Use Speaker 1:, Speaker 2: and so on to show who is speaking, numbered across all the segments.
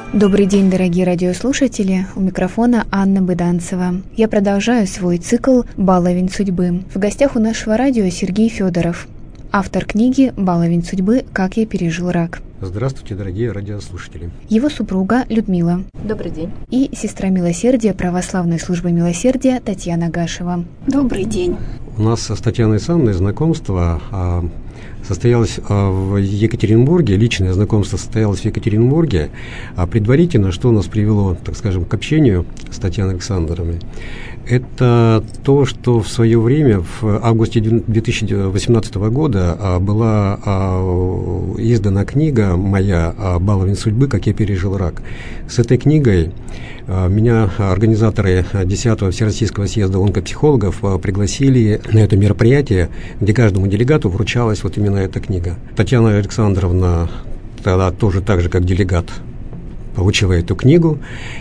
Speaker 1: Добрый день, дорогие радиослушатели. У микрофона Анна Быданцева. Я продолжаю свой цикл «Баловень судьбы». В гостях у нашего радио Сергей Федоров, автор книги «Баловень судьбы. Как я пережил рак».
Speaker 2: Здравствуйте, дорогие радиослушатели.
Speaker 1: Его супруга Людмила.
Speaker 3: Добрый день.
Speaker 1: И сестра милосердия Православной службы милосердия Татьяна Гашева.
Speaker 4: Добрый день.
Speaker 2: У нас с Татьяной Александровной знакомство состоялось в Екатеринбурге, личное знакомство состоялось в Екатеринбурге, а предварительно, что нас привело, так скажем, к общению с Татьяной Александровной, это то, что в свое время, в августе 2018 года, была издана книга моя «Баловень судьбы. Как я пережил рак». С этой книгой меня организаторы 10-го Всероссийского съезда онкопсихологов пригласили на это мероприятие, где каждому делегату вручалась вот именно эта книга. Татьяна Александровна тогда тоже так же, как делегат, получила эту книгу.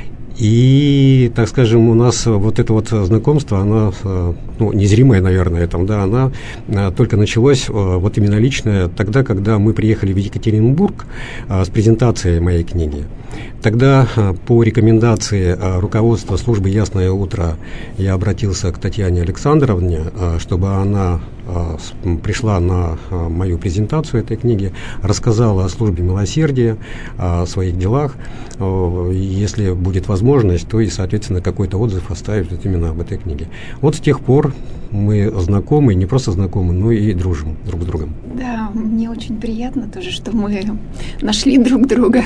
Speaker 2: И, так скажем, у нас вот это вот знакомство, оно, незримое, наверное, оно только началось вот именно личное тогда, когда мы приехали в Екатеринбург с презентацией моей книги. Тогда по рекомендации руководства службы «Ясное утро» я обратился к Татьяне Александровне, чтобы она пришла на мою презентацию этой книги, рассказала о службе милосердия, о своих делах. Если будет возможность, то и, соответственно, какой-то отзыв оставить вот именно об этой книге. Вот с тех пор мы знакомы, не просто знакомы, но и дружим друг с другом.
Speaker 4: Да, мне очень приятно тоже, что мы нашли друг друга,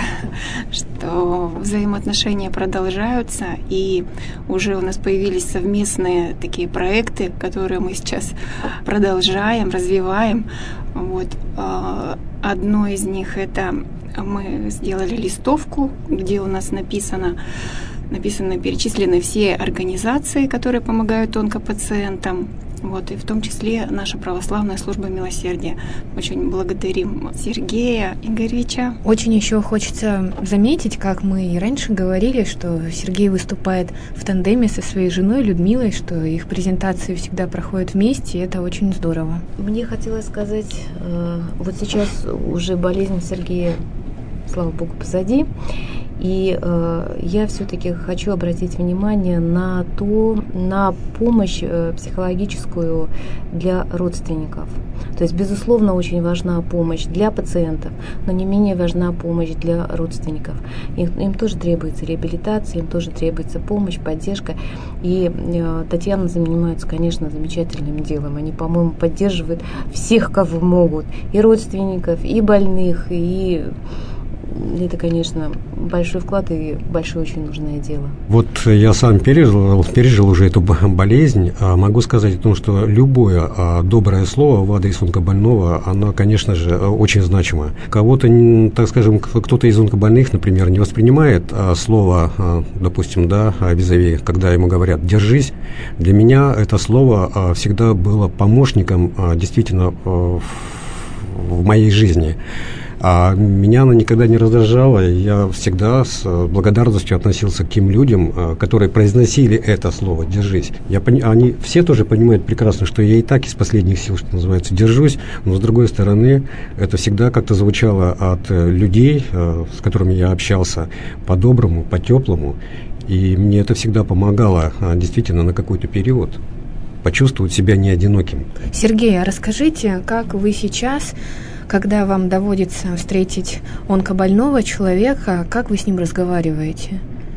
Speaker 4: что взаимоотношения продолжаются, и уже у нас появились совместные такие проекты, которые мы сейчас продолжаем, развиваем. Вот. Одно из них — это мы сделали листовку, где у нас написаны, перечислены все организации, которые помогают онкопациентам. Вот, и в том числе наша православная служба милосердия. Очень благодарим Сергея Игоревича.
Speaker 1: Очень еще хочется заметить, как мы и раньше говорили, что Сергей выступает в тандеме со своей женой Людмилой, что их презентации всегда проходят вместе, и это очень здорово.
Speaker 3: Мне хотелось сказать, вот сейчас уже болезнь Сергея, слава богу, позади. И я все-таки хочу обратить внимание на помощь психологическую для родственников. То есть, безусловно, очень важна помощь для пациентов, но не менее важна помощь для родственников. Им тоже требуется реабилитация, им тоже требуется помощь, поддержка. И Татьяна занимается, конечно, замечательным делом. Они, по-моему, поддерживают всех, кого могут. И родственников, и больных, и... Это, конечно, большой вклад и большое очень нужное дело.
Speaker 2: Вот я сам пережил уже эту болезнь. Могу сказать о том, что любое доброе слово в адрес онкобольного, оно, конечно же, очень значимо. Кого-то, так скажем, кто-то из онкобольных, например, не воспринимает слово, допустим, визави, когда ему говорят «держись». Для меня это слово всегда было помощником действительно в моей жизни. А меня она никогда не раздражала, и я всегда с благодарностью относился к тем людям, которые произносили это слово «держись». Они все тоже понимают прекрасно, что я и так из последних сил, что называется, держусь, но с другой стороны, это всегда как-то звучало от людей, с которыми я общался, по-доброму, по-теплому, и мне это всегда помогало действительно на какой-то период почувствовать себя не одиноким.
Speaker 1: Сергей, а расскажите, как вы сейчас, когда вам доводится встретить онкобольного человека, как вы с ним разговариваете?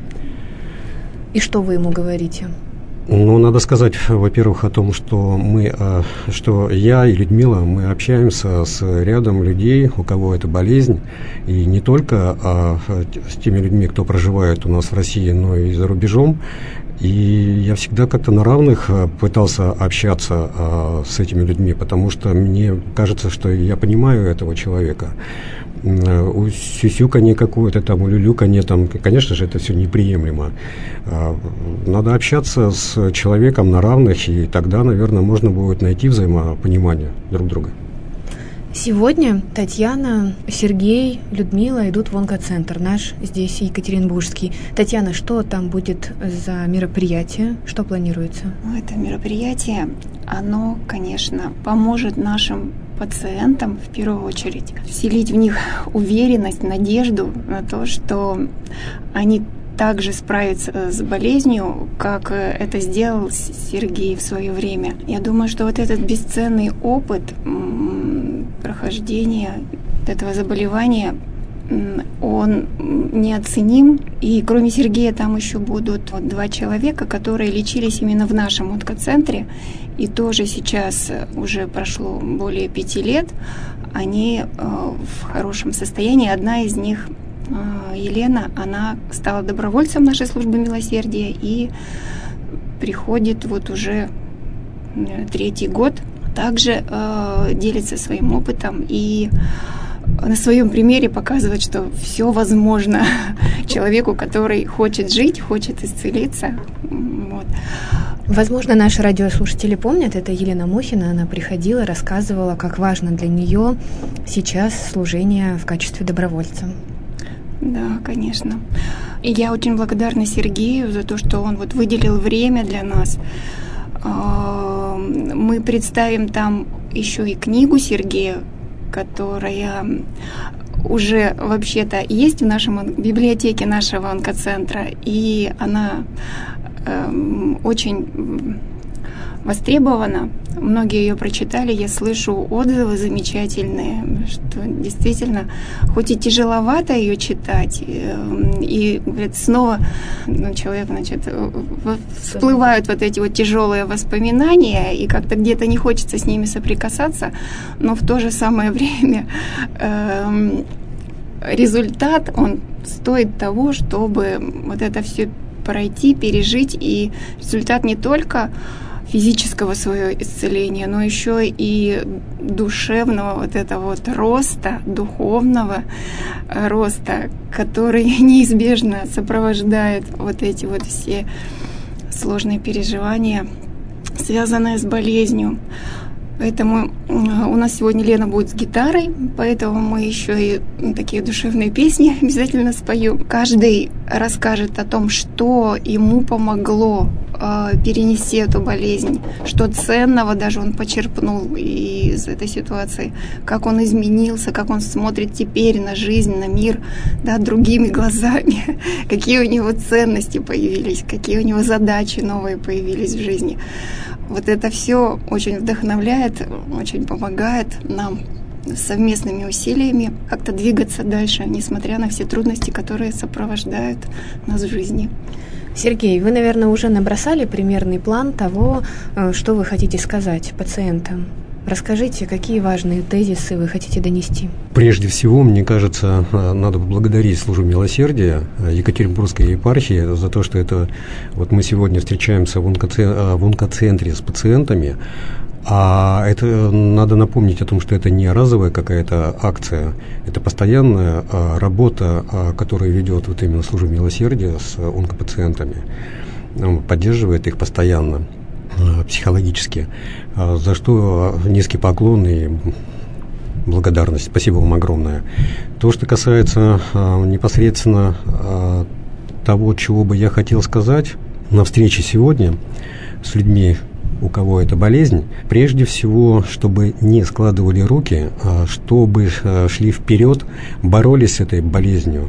Speaker 1: И что вы ему говорите?
Speaker 2: Надо сказать, во-первых, о том, что что я и Людмила, мы общаемся с рядом людей, у кого это болезнь, и не только с теми людьми, кто проживает у нас в России, но и за рубежом. И я всегда как-то на равных пытался общаться с этими людьми, потому что мне кажется, что я понимаю этого человека. У сюсюканье какое-то там, у люлюканье там, конечно же, это все неприемлемо. Надо общаться с человеком на равных, и тогда, наверное, можно будет найти взаимопонимание друг друга.
Speaker 1: Сегодня Татьяна, Сергей, Людмила идут в онкоцентр наш, здесь екатеринбургский. Татьяна, что там будет за мероприятие? Что планируется?
Speaker 4: Это мероприятие, оно, конечно, поможет нашим пациентам в первую очередь, вселить в них уверенность, надежду на то, что они также справиться с болезнью, как это сделал Сергей в свое время. Я думаю, что вот этот бесценный опыт прохождения этого заболевания, он неоценим. И кроме Сергея там еще будут 2 человека, которые лечились именно в нашем онкоцентре. И тоже сейчас уже прошло более 5 лет. Они в хорошем состоянии. Одна из них, Елена, она стала добровольцем нашей службы милосердия и приходит вот уже 3-й год. Также делится своим опытом и на своем примере показывает, что все возможно человеку, который хочет жить, хочет исцелиться. Вот.
Speaker 1: Возможно, наши радиослушатели помнят, это Елена Мухина, она приходила, рассказывала, как важно для нее сейчас служение в качестве добровольца.
Speaker 4: Да, конечно. И я очень благодарна Сергею за то, что он вот выделил время для нас. Мы представим там еще и книгу Сергея, которая уже вообще-то есть в нашем библиотеке нашего онкоцентра, и она очень востребована. Многие ее прочитали, я слышу отзывы замечательные, что действительно, хоть и тяжеловато ее читать, и говорят, снова человек, всплывают вот эти вот тяжелые воспоминания, и как-то где-то не хочется с ними соприкасаться, но в то же самое время результат, он стоит того, чтобы вот это все пройти, пережить, и результат не только физического своего исцеления, но еще и душевного вот этого вот роста, духовного роста, который неизбежно сопровождает вот эти вот все сложные переживания, связанные с болезнью. Поэтому у нас сегодня Лена будет с гитарой, поэтому мы еще и такие душевные песни обязательно споем. Каждый расскажет о том, что ему помогло перенести эту болезнь, что ценного даже он почерпнул из этой ситуации, как он изменился, как он смотрит теперь на жизнь, на мир, да, другими глазами, какие у него ценности появились, какие у него задачи новые появились в жизни. Вот это все очень вдохновляет, очень помогает нам совместными усилиями как-то двигаться дальше, несмотря на все трудности, которые сопровождают нас в жизни.
Speaker 1: Сергей, вы, наверное, уже набросали примерный план того, что вы хотите сказать пациентам. Расскажите, какие важные тезисы вы хотите донести?
Speaker 2: Прежде всего, мне кажется, надо поблагодарить службу милосердия Екатеринбургской епархии за то, что это вот мы сегодня встречаемся в онкоцентре с пациентами. А это надо напомнить о том, что это не разовая какая-то акция, это постоянная работа, которую ведет вот именно служба милосердия с онкопациентами, поддерживает их постоянно психологически, за что низкий поклон и благодарность. Спасибо вам огромное. То, что касается непосредственно того, чего бы я хотел сказать на встрече сегодня с людьми, у кого это болезнь, прежде всего, чтобы не складывали руки, чтобы шли вперед, боролись с этой болезнью.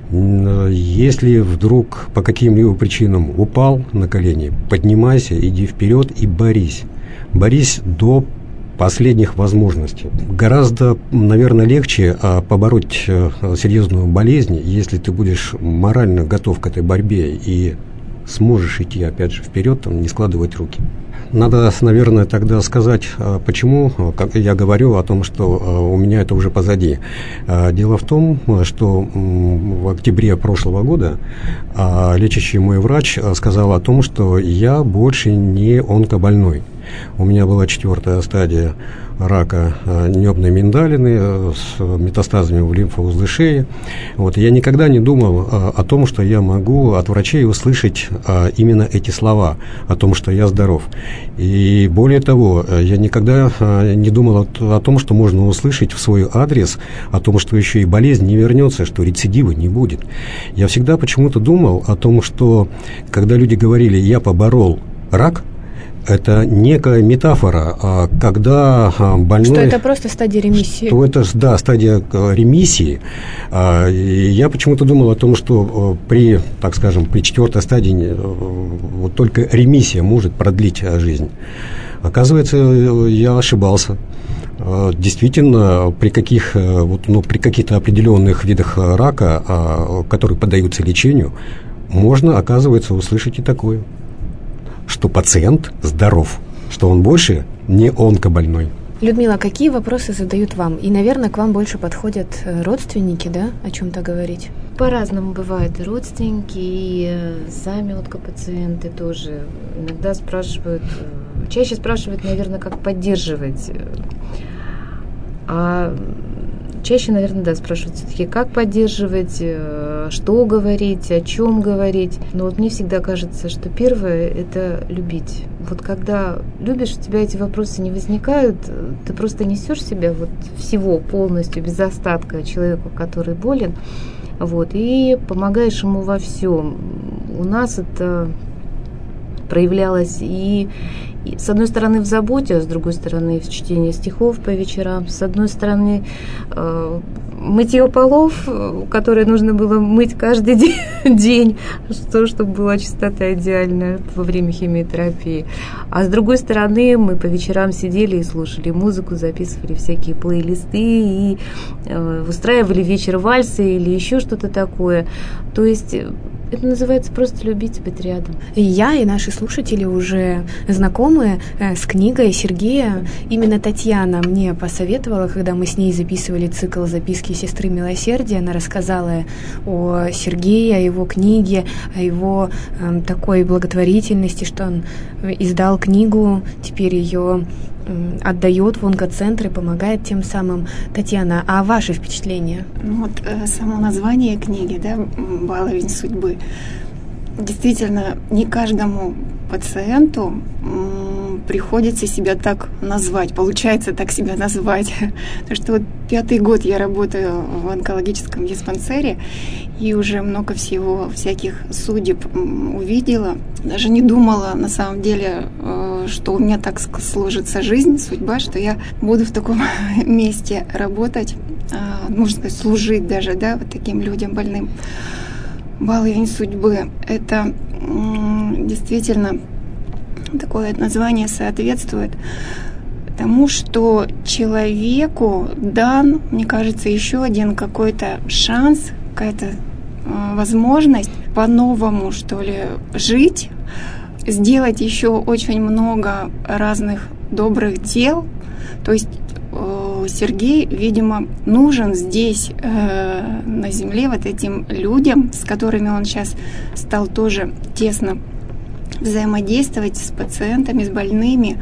Speaker 2: Если вдруг по каким-либо причинам упал на колени, поднимайся, иди вперед и борись. Борись до последних возможностей. Гораздо, наверное, легче побороть серьезную болезнь, если ты будешь морально готов к этой борьбе и сможешь идти, опять же, вперед, не складывать руки. Надо, наверное, тогда сказать, почему, как я говорю о том, что у меня это уже позади. Дело в том, что в октябре прошлого года лечащий мой врач сказал о том, что я больше не онкобольной. У меня была 4-я стадия рака небной миндалины с метастазами в лимфоузлы шеи. Вот. Я никогда не думал о том, что я могу от врачей услышать именно эти слова, о том, что я здоров. И более того, я никогда не думал о том, что можно услышать в свой адрес, о том, что еще и болезнь не вернется, что рецидива не будет. Я всегда почему-то думал о том, что когда люди говорили «я поборол рак», это некая метафора, когда больной...
Speaker 1: Что это просто стадия ремиссии.
Speaker 2: Что это, да, стадия ремиссии. И я почему-то думал о том, что при, так скажем, при 4-й стадии вот только ремиссия может продлить жизнь. Оказывается, я ошибался. Действительно, при каких-то определенных видах рака, которые поддаются лечению, можно, оказывается, услышать и такое, что пациент здоров, что он больше не онкобольной.
Speaker 1: Людмила, какие вопросы задают вам? И, наверное, к вам больше подходят родственники, да, о чем-то говорить?
Speaker 3: По-разному бывает. И родственники, и сами онкопациенты тоже. Иногда спрашивают, чаще спрашивают, наверное, как поддерживать. А чаще, наверное, да, спрашивают все-таки, как поддерживать, что говорить, о чем говорить. Но вот мне всегда кажется, что первое – это любить. Вот когда любишь, у тебя эти вопросы не возникают, ты просто несешь себя вот всего полностью, без остатка человеку, который болен, вот, и помогаешь ему во всем. У нас это проявлялось и с одной стороны в заботе, а с другой стороны в чтении стихов по вечерам, с одной стороны мытье полов, которые нужно было мыть каждый день, чтобы была чистота идеальная во время химиотерапии. А с другой стороны мы по вечерам сидели и слушали музыку, записывали всякие плейлисты и устраивали вечер вальса или еще что-то такое. То есть это называется просто любить, быть рядом.
Speaker 1: И я, и наши слушатели уже знакомы с книгой Сергея. Именно Татьяна мне посоветовала, когда мы с ней записывали цикл «Записки сестры милосердия». Она рассказала о Сергее, о его книге, о его такой благотворительности, что он издал книгу, теперь ее отдает в онкоцентры, помогает тем самым. Татьяна, а ваши впечатления?
Speaker 4: Вот само название книги, да, «Баловень судьбы». Действительно, не каждому пациенту приходится себя так назвать, получается так себя назвать. Потому что вот 5-й год я работаю в онкологическом диспансере и уже много всего, всяких судеб увидела. Даже не думала, на самом деле, что у меня так сложится жизнь, судьба, что я буду в таком месте работать, можно сказать, служить даже, да, вот таким людям больным. «Баловень судьбы» — это действительно такое название соответствует тому, что человеку дан, мне кажется, еще один какой-то шанс, какая-то возможность по-новому, что ли, жить, сделать еще очень много разных добрых дел. То есть Сергей, видимо, нужен здесь, на земле, вот этим людям, с которыми он сейчас стал тоже тесно взаимодействовать, с пациентами, с больными.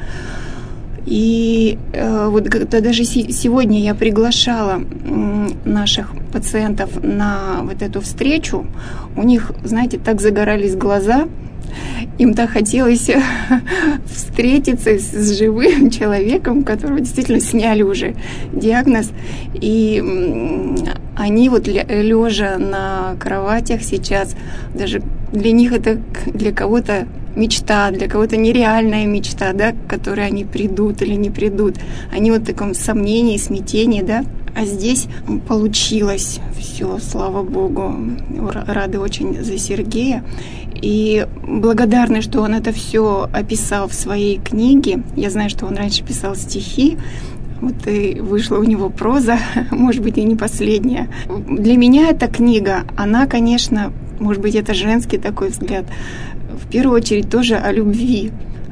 Speaker 4: И вот когда даже сегодня я приглашала наших пациентов на вот эту встречу, у них, знаете, так загорались глаза, им так хотелось встретиться с живым человеком, которого действительно сняли уже диагноз. И они вот лежа на кроватях сейчас, даже для них это для кого-то мечта, для кого-то нереальная мечта, да, к которой они придут или не придут. Они вот в таком сомнении, смятении, да. А здесь получилось все, слава Богу. Рады очень за Сергея. И благодарны, что он это все описал в своей книге. Я знаю, что он раньше писал стихи. Вот и вышла у него проза, может быть, и не последняя. Для меня эта книга, она, конечно, может быть, это женский такой взгляд, в первую очередь тоже о любви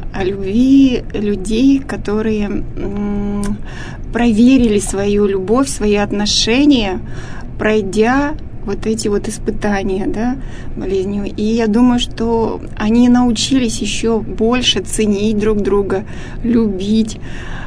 Speaker 4: людей, которые проверили свою любовь, свои отношения, пройдя вот эти вот испытания, да, болезнью. И я думаю, что они научились еще больше ценить друг друга, любить,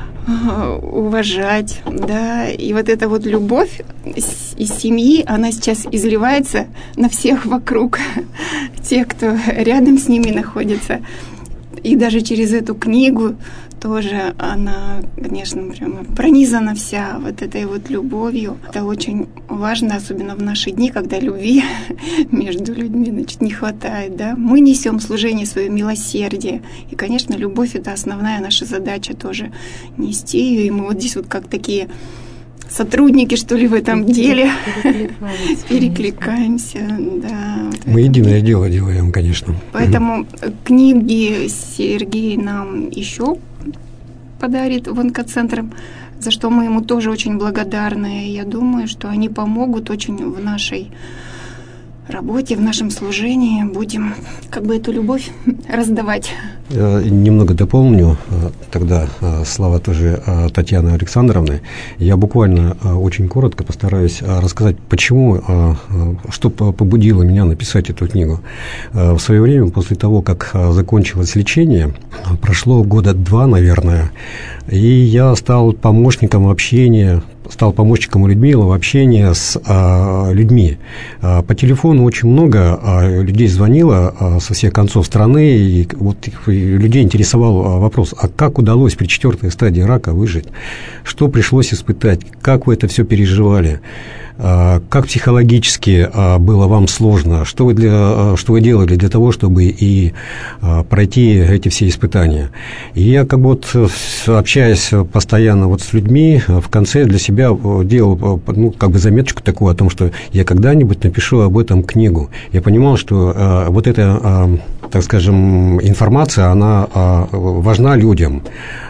Speaker 4: уважать, да, и вот эта вот любовь из семьи, она сейчас изливается на всех вокруг, тех, кто рядом с ними находится. И даже через эту книгу тоже она, конечно, прямо пронизана вся вот этой вот любовью. Это очень важно, особенно в наши дни, когда любви между людьми, значит, не хватает, да. Мы несем служение свое милосердие. И, конечно, любовь — это основная наша задача тоже нести ее. И мы вот здесь вот как такие сотрудники, что ли, в этом деле. Перекликаемся, да. Вот
Speaker 2: мы единое дело делаем, конечно.
Speaker 4: Поэтому книги Сергей нам еще подарит в онкоцентр, за что мы ему тоже очень благодарны. Я думаю, что они помогут очень в нашей работе, в нашем служении. Будем как бы эту любовь раздавать.
Speaker 2: Немного дополню тогда слова тоже Татьяны Александровны. Я буквально очень коротко постараюсь рассказать, почему, что побудило меня написать эту книгу. В свое время, после того, как закончилось лечение, прошло года 2, наверное, и я стал помощником общения, стал помощником у Людмилы в общении с людьми. По телефону очень много людей звонило со всех концов страны, и вот людей интересовал вопрос, а как удалось при 4-й стадии рака выжить? Что пришлось испытать? Как вы это все переживали? Как психологически было вам сложно? Что вы делали для того, чтобы и пройти эти все испытания? И я как бы вот, общаясь постоянно вот с людьми, в конце для себя делал, ну, как бы заметочку такую о том, что я когда-нибудь напишу об этом книгу. Я понимал, что вот эта, так скажем, информация, она важна людям.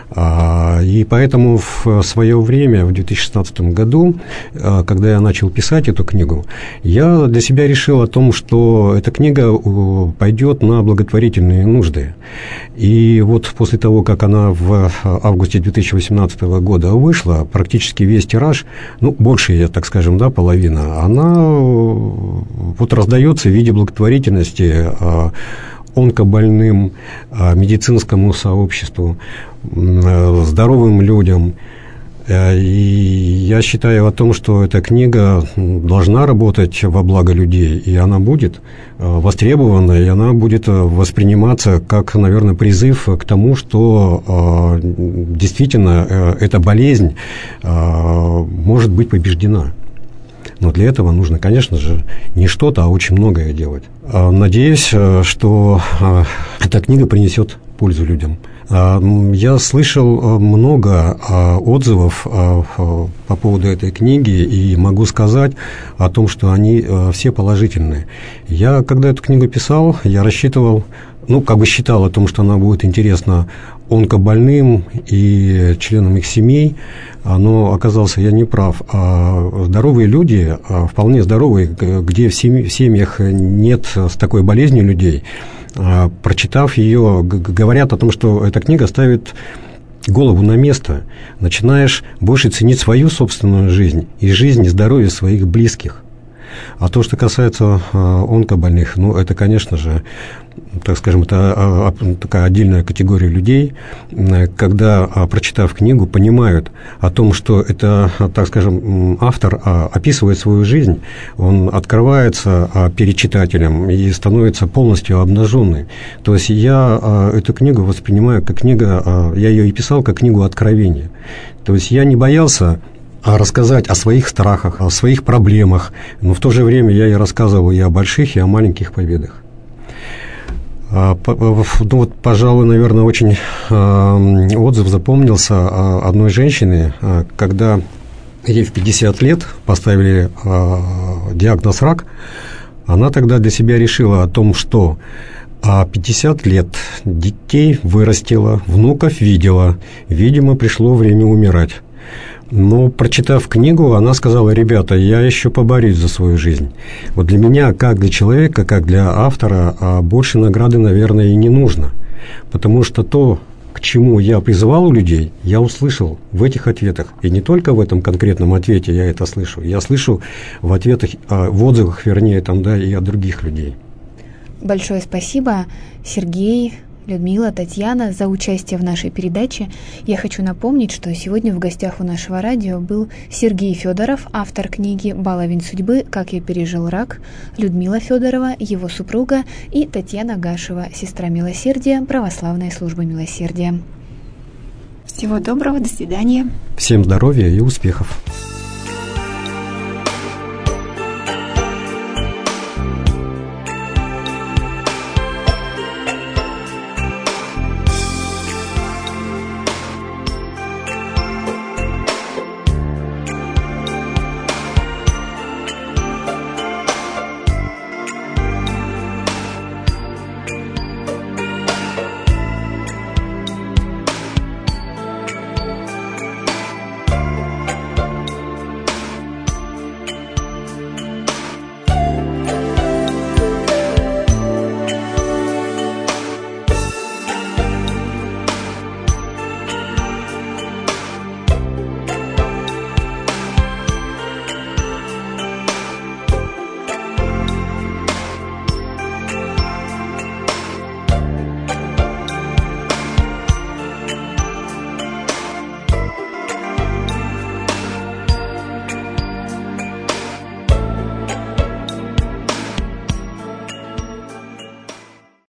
Speaker 2: И поэтому в свое время, в 2016 году, когда я начал писать эту книгу, я для себя решил о том, что эта книга пойдет на благотворительные нужды. И вот после того, как она в августе 2018 года вышла, практически весь тираж, ну, больше, так скажем, да, половина, она вот раздается в виде благотворительности онкобольным, медицинскому сообществу, здоровым людям. И я считаю о том, что эта книга должна работать во благо людей, и она будет востребована, и она будет восприниматься как, наверное, призыв к тому, что действительно эта болезнь может быть побеждена. Но для этого нужно, конечно же, не что-то, а очень многое делать. Надеюсь, что эта книга принесет пользу людям. Я слышал много отзывов по поводу этой книги и могу сказать о том, что они все положительные. Я, когда эту книгу писал, я рассчитывал, ну, как бы считал о том, что она будет интересна онкобольным и членам их семей, но оказался я не прав. Здоровые люди, вполне здоровые, где в семьях нет с такой болезнью людей, прочитав ее, говорят о том, что эта книга ставит голову на место. Начинаешь больше ценить свою собственную жизнь и жизнь и здоровье своих близких. А то, что касается онкобольных, ну, это, конечно же, так скажем, это такая отдельная категория людей, когда, прочитав книгу, понимают о том, что это, так скажем, автор описывает свою жизнь, он открывается перед читателем и становится полностью обнаженный. То есть я эту книгу воспринимаю как книга, я ее и писал как книгу откровения. То есть я не боялся рассказать о своих страхах, о своих проблемах, но в то же время я и рассказывал и о больших, и о маленьких победах. Ну вот, пожалуй, наверное, очень отзыв запомнился одной женщины, когда ей в 50 лет поставили диагноз рак, она тогда для себя решила о том, что 50 лет детей вырастила, внуков видела, видимо, пришло время умирать. Но, прочитав книгу, она сказала: ребята, я еще поборюсь за свою жизнь. Вот для меня, как для человека, как для автора, больше награды, наверное, и не нужно. Потому что то, к чему я призывал у людей, я услышал в этих ответах. И не только в этом конкретном ответе я это слышу. Я слышу в ответах, в отзывах, вернее, там, да, и от других людей.
Speaker 1: Большое спасибо, Сергей, Людмила, Татьяна, за участие в нашей передаче. Я хочу напомнить, что сегодня в гостях у нашего радио был Сергей Федоров, автор книги «Баловень судьбы. Как я пережил рак», Людмила Федорова, его супруга, и Татьяна Гашева, сестра милосердия, православной службы милосердия.
Speaker 4: Всего доброго, до свидания.
Speaker 2: Всем здоровья и успехов.